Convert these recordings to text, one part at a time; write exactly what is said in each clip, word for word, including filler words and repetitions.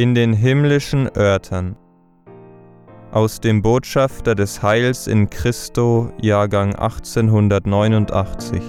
In den himmlischen Örtern. Aus dem Botschafter des Heils in Christo, Jahrgang achtzehnhundertneunundachtzig.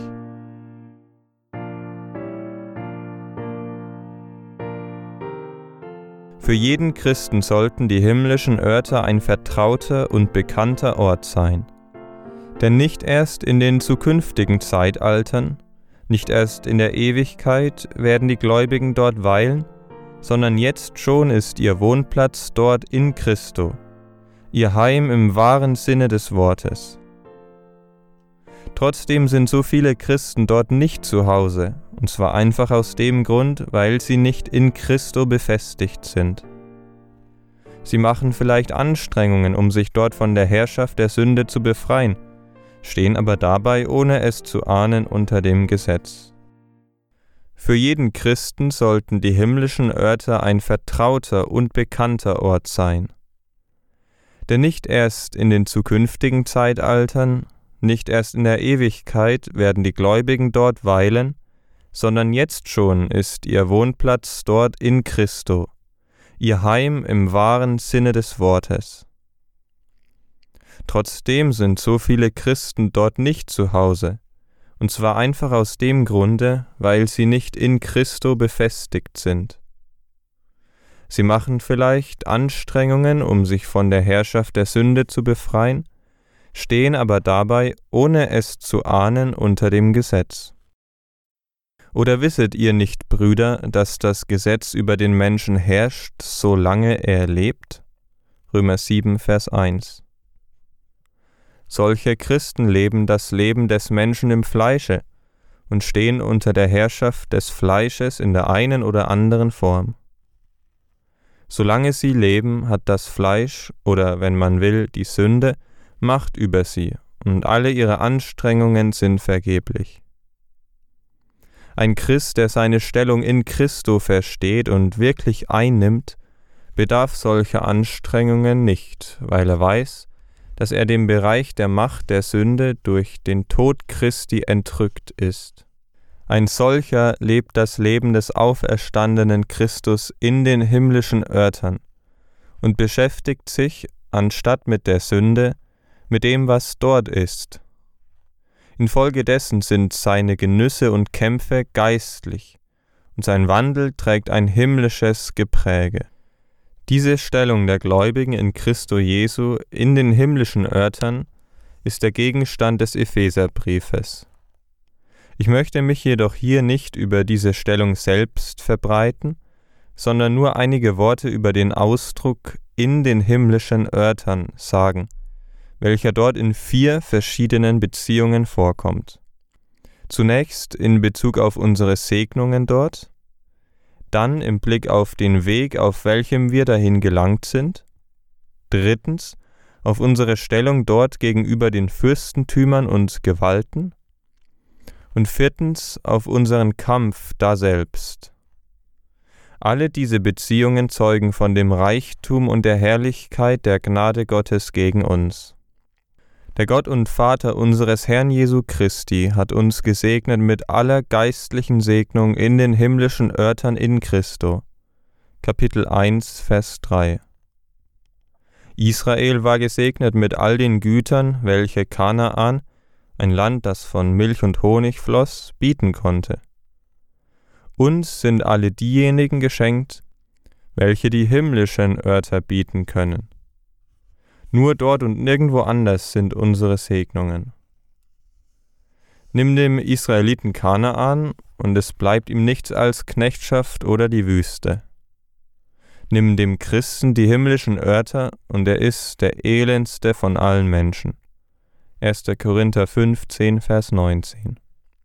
Für jeden Christen sollten die himmlischen Örter ein vertrauter und bekannter Ort sein. Denn nicht erst in den zukünftigen Zeitaltern, nicht erst in der Ewigkeit werden die Gläubigen dort weilen, sondern jetzt schon ist ihr Wohnplatz dort in Christo, ihr Heim im wahren Sinne des Wortes. Trotzdem sind so viele Christen dort nicht zu Hause, und zwar einfach aus dem Grund, weil sie nicht in Christo befestigt sind. Sie machen vielleicht Anstrengungen, um sich dort von der Herrschaft der Sünde zu befreien, stehen aber dabei, ohne es zu ahnen, unter dem Gesetz. Für jeden Christen sollten die himmlischen Örter ein vertrauter und bekannter Ort sein. Denn nicht erst in den zukünftigen Zeitaltern, nicht erst in der Ewigkeit werden die Gläubigen dort weilen, sondern jetzt schon ist ihr Wohnplatz dort in Christo, ihr Heim im wahren Sinne des Wortes. Trotzdem sind so viele Christen dort nicht zu Hause, und zwar einfach aus dem Grunde, weil sie nicht in Christo befestigt sind. Sie machen vielleicht Anstrengungen, um sich von der Herrschaft der Sünde zu befreien, stehen aber dabei, ohne es zu ahnen, unter dem Gesetz. Oder wisset ihr nicht, Brüder, dass das Gesetz über den Menschen herrscht, solange er lebt? Römer sieben, Vers eins. Solche Christen leben das Leben des Menschen im Fleische und stehen unter der Herrschaft des Fleisches in der einen oder anderen Form. Solange sie leben, hat das Fleisch, oder wenn man will, die Sünde, Macht über sie, und alle ihre Anstrengungen sind vergeblich. Ein Christ, der seine Stellung in Christo versteht und wirklich einnimmt, bedarf solcher Anstrengungen nicht, weil er weiß, dass er dem Bereich der Macht der Sünde durch den Tod Christi entrückt ist. Ein solcher lebt das Leben des auferstandenen Christus in den himmlischen Örtern und beschäftigt sich, anstatt mit der Sünde, mit dem, was dort ist. Infolgedessen sind seine Genüsse und Kämpfe geistlich, und sein Wandel trägt ein himmlisches Gepräge. Diese Stellung der Gläubigen in Christo Jesu in den himmlischen Örtern ist der Gegenstand des Epheserbriefes. Ich möchte mich jedoch hier nicht über diese Stellung selbst verbreiten, sondern nur einige Worte über den Ausdruck in den himmlischen Örtern sagen, welcher dort in vier verschiedenen Beziehungen vorkommt. Zunächst in Bezug auf unsere Segnungen dort, dann im Blick auf den Weg, auf welchem wir dahin gelangt sind, drittens auf unsere Stellung dort gegenüber den Fürstentümern und Gewalten und viertens auf unseren Kampf daselbst. Alle diese Beziehungen zeugen von dem Reichtum und der Herrlichkeit der Gnade Gottes gegen uns. Der Gott und Vater unseres Herrn Jesu Christi hat uns gesegnet mit aller geistlichen Segnung in den himmlischen Örtern in Christo. Kapitel eins, Vers drei. Israel war gesegnet mit all den Gütern, welche Kanaan, ein Land, das von Milch und Honig floss, bieten konnte. Uns sind alle diejenigen geschenkt, welche die himmlischen Örter bieten können. Nur dort und nirgendwo anders sind unsere Segnungen. Nimm dem Israeliten Kanaan, und es bleibt ihm nichts als Knechtschaft oder die Wüste. Nimm dem Christen die himmlischen Örter, und er ist der elendste von allen Menschen. erster Korinther fünfzehn, Vers neunzehn.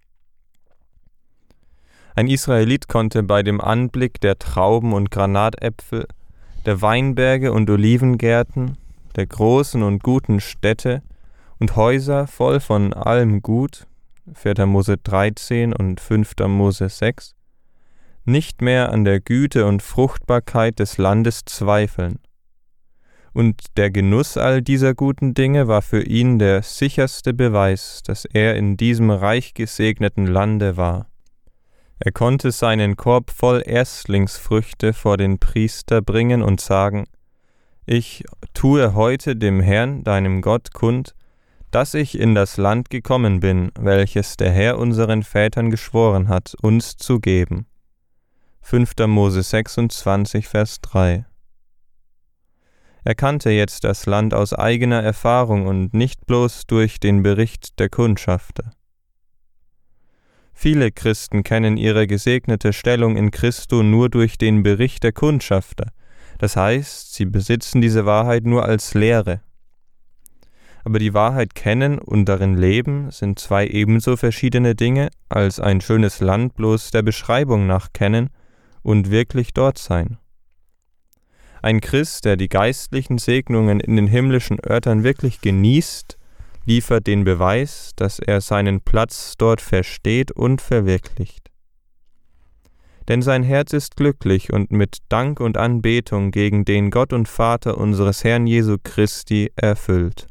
Ein Israelit konnte bei dem Anblick der Trauben und Granatäpfel, der Weinberge und Olivengärten, der großen und guten Städte und Häuser voll von allem Gut, vierter Mose dreizehn und fünfter Mose sechs, nicht mehr an der Güte und Fruchtbarkeit des Landes zweifeln. Und der Genuss all dieser guten Dinge war für ihn der sicherste Beweis, dass er in diesem reich gesegneten Lande war. Er konnte seinen Korb voll Erstlingsfrüchte vor den Priester bringen und sagen: Ich tue heute dem Herrn, deinem Gott, kund, dass ich in das Land gekommen bin, welches der Herr unseren Vätern geschworen hat, uns zu geben. fünfter Mose sechsundzwanzig, Vers drei. Er kannte jetzt das Land aus eigener Erfahrung und nicht bloß durch den Bericht der Kundschafter. Viele Christen kennen ihre gesegnete Stellung in Christo nur durch den Bericht der Kundschafter, das heißt, sie besitzen diese Wahrheit nur als Lehre. Aber die Wahrheit kennen und darin leben sind zwei ebenso verschiedene Dinge, als ein schönes Land bloß der Beschreibung nach kennen und wirklich dort sein. Ein Christ, der die geistlichen Segnungen in den himmlischen Örtern wirklich genießt, liefert den Beweis, dass er seinen Platz dort versteht und verwirklicht. Denn sein Herz ist glücklich und mit Dank und Anbetung gegen den Gott und Vater unseres Herrn Jesu Christi erfüllt.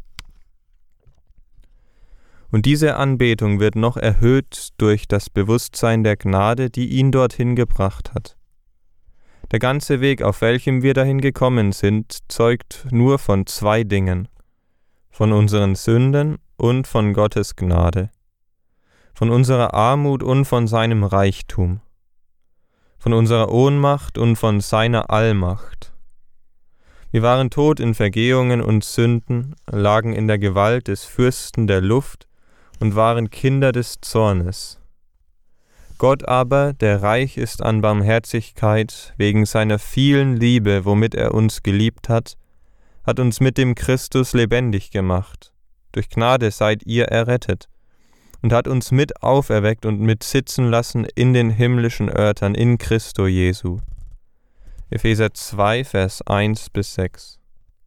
Und diese Anbetung wird noch erhöht durch das Bewusstsein der Gnade, die ihn dorthin gebracht hat. Der ganze Weg, auf welchem wir dahin gekommen sind, zeugt nur von zwei Dingen: von unseren Sünden und von Gottes Gnade, von unserer Armut und von seinem Reichtum, von unserer Ohnmacht und von seiner Allmacht. Wir waren tot in Vergehungen und Sünden, lagen in der Gewalt des Fürsten der Luft und waren Kinder des Zornes. Gott aber, der reich ist an Barmherzigkeit, wegen seiner vielen Liebe, womit er uns geliebt hat, hat uns mit dem Christus lebendig gemacht. Durch Gnade seid ihr errettet, und hat uns mit auferweckt und mit sitzen lassen in den himmlischen Örtern in Christo Jesu. Epheser zwei, Vers eins bis sechs.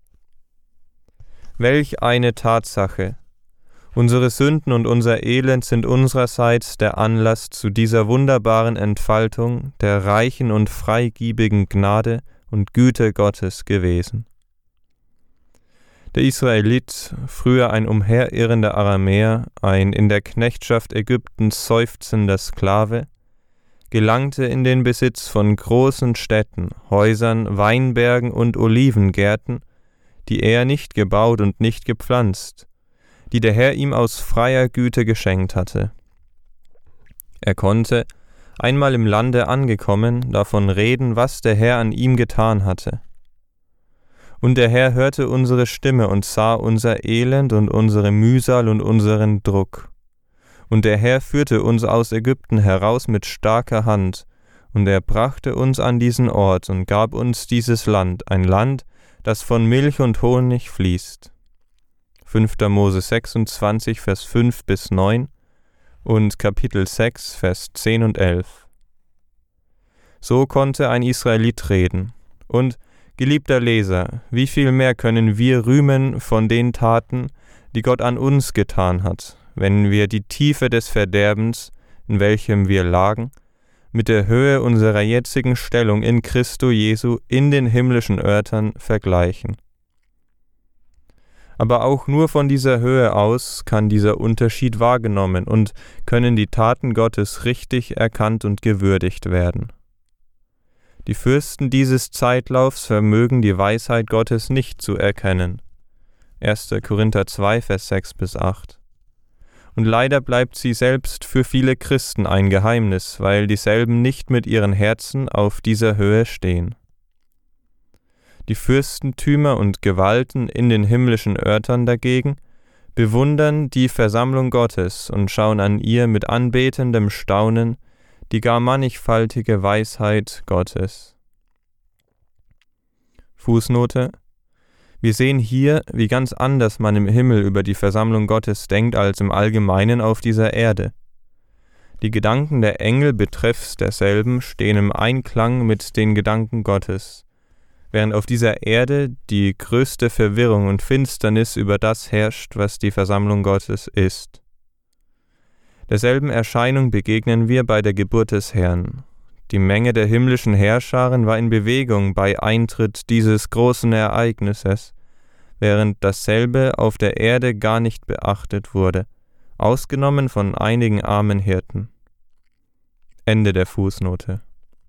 Welch eine Tatsache! Unsere Sünden und unser Elend sind unsererseits der Anlass zu dieser wunderbaren Entfaltung der reichen und freigebigen Gnade und Güte Gottes gewesen. Der Israelit, früher ein umherirrender Aramäer, ein in der Knechtschaft Ägyptens seufzender Sklave, gelangte in den Besitz von großen Städten, Häusern, Weinbergen und Olivengärten, die er nicht gebaut und nicht gepflanzt, die der Herr ihm aus freier Güte geschenkt hatte. Er konnte, einmal im Lande angekommen, davon reden, was der Herr an ihm getan hatte. Und der Herr hörte unsere Stimme und sah unser Elend und unsere Mühsal und unseren Druck. Und der Herr führte uns aus Ägypten heraus mit starker Hand, und er brachte uns an diesen Ort und gab uns dieses Land, ein Land, das von Milch und Honig fließt. fünfter Mose sechsundzwanzig, Vers fünf bis neun und Kapitel sechs, Vers zehn und elf. So konnte ein Israelit reden. Und, geliebter Leser, wie viel mehr können wir rühmen von den Taten, die Gott an uns getan hat, wenn wir die Tiefe des Verderbens, in welchem wir lagen, mit der Höhe unserer jetzigen Stellung in Christo Jesu in den himmlischen Örtern vergleichen. Aber auch nur von dieser Höhe aus kann dieser Unterschied wahrgenommen und können die Taten Gottes richtig erkannt und gewürdigt werden. Die Fürsten dieses Zeitlaufs vermögen die Weisheit Gottes nicht zu erkennen. erster Korinther zwei, Vers sechs bis acht. Und leider bleibt sie selbst für viele Christen ein Geheimnis, weil dieselben nicht mit ihren Herzen auf dieser Höhe stehen. Die Fürstentümer und Gewalten in den himmlischen Örtern dagegen bewundern die Versammlung Gottes und schauen an ihr mit anbetendem Staunen die gar mannigfaltige Weisheit Gottes. Fußnote: Wir sehen hier, wie ganz anders man im Himmel über die Versammlung Gottes denkt als im Allgemeinen auf dieser Erde. Die Gedanken der Engel betreffs derselben stehen im Einklang mit den Gedanken Gottes, während auf dieser Erde die größte Verwirrung und Finsternis über das herrscht, was die Versammlung Gottes ist. Derselben Erscheinung begegnen wir bei der Geburt des Herrn. Die Menge der himmlischen Heerscharen war in Bewegung bei Eintritt dieses großen Ereignisses, während dasselbe auf der Erde gar nicht beachtet wurde, ausgenommen von einigen armen Hirten. Ende der Fußnote.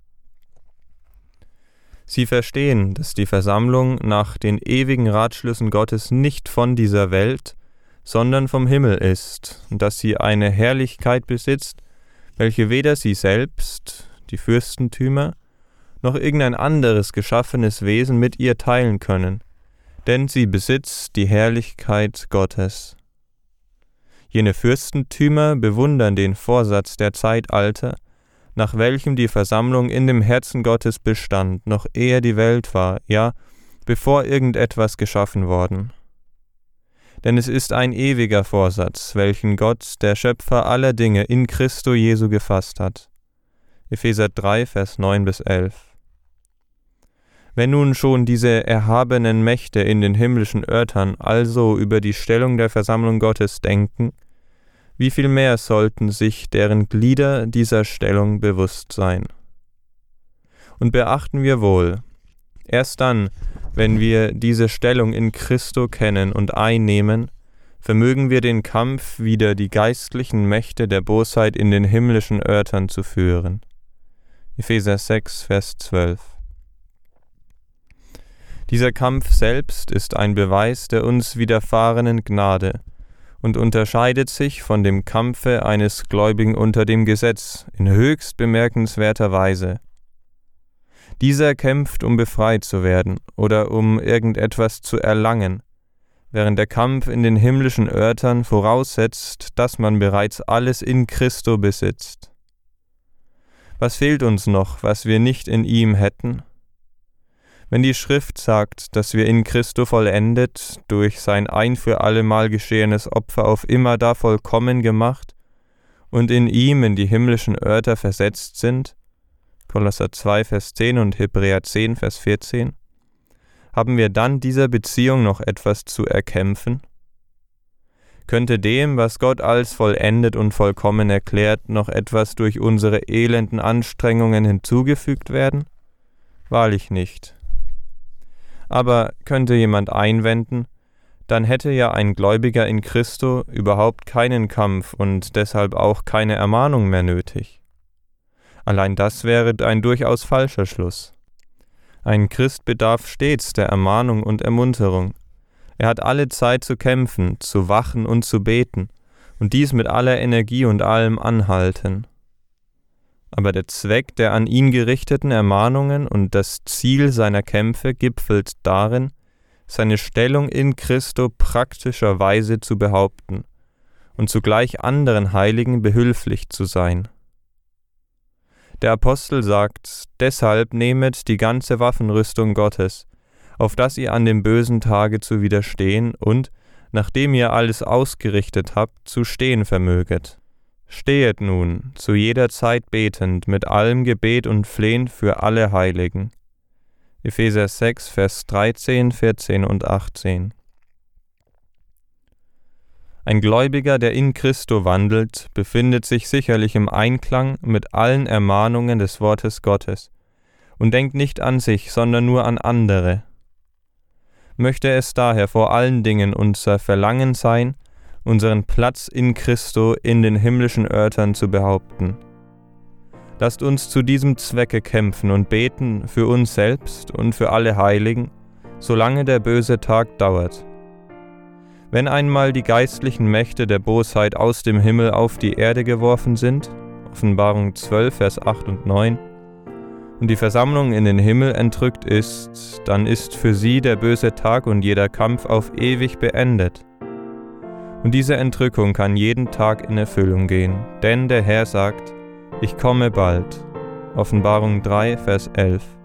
Sie verstehen, dass die Versammlung nach den ewigen Ratschlüssen Gottes nicht von dieser Welt, sondern vom Himmel ist, und dass sie eine Herrlichkeit besitzt, welche weder sie selbst, die Fürstentümer, noch irgendein anderes geschaffenes Wesen mit ihr teilen können, denn sie besitzt die Herrlichkeit Gottes. Jene Fürstentümer bewundern den Vorsatz der Zeitalter, nach welchem die Versammlung in dem Herzen Gottes bestand, noch ehe die Welt war, ja, bevor irgendetwas geschaffen worden. Denn es ist ein ewiger Vorsatz, welchen Gott, der Schöpfer aller Dinge, in Christo Jesu gefasst hat. Epheser drei, Vers neun bis elf. Wenn nun schon diese erhabenen Mächte in den himmlischen Örtern also über die Stellung der Versammlung Gottes denken, wie viel mehr sollten sich deren Glieder dieser Stellung bewusst sein. Und beachten wir wohl, erst dann, wenn wir diese Stellung in Christo kennen und einnehmen, vermögen wir den Kampf wider die geistlichen Mächte der Bosheit in den himmlischen Örtern zu führen. Epheser sechs, Vers zwölf. Dieser Kampf selbst ist ein Beweis der uns widerfahrenen Gnade und unterscheidet sich von dem Kampfe eines Gläubigen unter dem Gesetz in höchst bemerkenswerter Weise. Dieser kämpft, um befreit zu werden oder um irgendetwas zu erlangen, während der Kampf in den himmlischen Örtern voraussetzt, dass man bereits alles in Christo besitzt. Was fehlt uns noch, was wir nicht in ihm hätten? Wenn die Schrift sagt, dass wir in Christo vollendet, durch sein ein für allemal geschehenes Opfer auf immerdar vollkommen gemacht und in ihm in die himmlischen Örter versetzt sind, Kolosser zwei, Vers zehn und Hebräer zehn, Vers vierzehn, haben wir dann dieser Beziehung noch etwas zu erkämpfen? Könnte dem, was Gott als vollendet und vollkommen erklärt, noch etwas durch unsere elenden Anstrengungen hinzugefügt werden? Wahrlich nicht. Aber könnte jemand einwenden, dann hätte ja ein Gläubiger in Christo überhaupt keinen Kampf und deshalb auch keine Ermahnung mehr nötig. Allein das wäre ein durchaus falscher Schluss. Ein Christ bedarf stets der Ermahnung und Ermunterung. Er hat alle Zeit zu kämpfen, zu wachen und zu beten, und dies mit aller Energie und allem Anhalten. Aber der Zweck der an ihn gerichteten Ermahnungen und das Ziel seiner Kämpfe gipfelt darin, seine Stellung in Christo praktischerweise zu behaupten und zugleich anderen Heiligen behilflich zu sein. Der Apostel sagt, deshalb nehmet die ganze Waffenrüstung Gottes, auf dass ihr an dem bösen Tage zu widerstehen und, nachdem ihr alles ausgerichtet habt, zu stehen vermöget. Stehet nun, zu jeder Zeit betend, mit allem Gebet und Flehen für alle Heiligen. Epheser sechs, Vers dreizehn, vierzehn und achtzehn. Ein Gläubiger, der in Christo wandelt, befindet sich sicherlich im Einklang mit allen Ermahnungen des Wortes Gottes und denkt nicht an sich, sondern nur an andere. Möchte es daher vor allen Dingen unser Verlangen sein, unseren Platz in Christo in den himmlischen Örtern zu behaupten. Lasst uns zu diesem Zwecke kämpfen und beten für uns selbst und für alle Heiligen, solange der böse Tag dauert. Wenn einmal die geistlichen Mächte der Bosheit aus dem Himmel auf die Erde geworfen sind, Offenbarung zwölf, Vers acht und neun, und die Versammlung in den Himmel entrückt ist, dann ist für sie der böse Tag und jeder Kampf auf ewig beendet. Und diese Entrückung kann jeden Tag in Erfüllung gehen, denn der Herr sagt, ich komme bald. Offenbarung drei, Vers elf.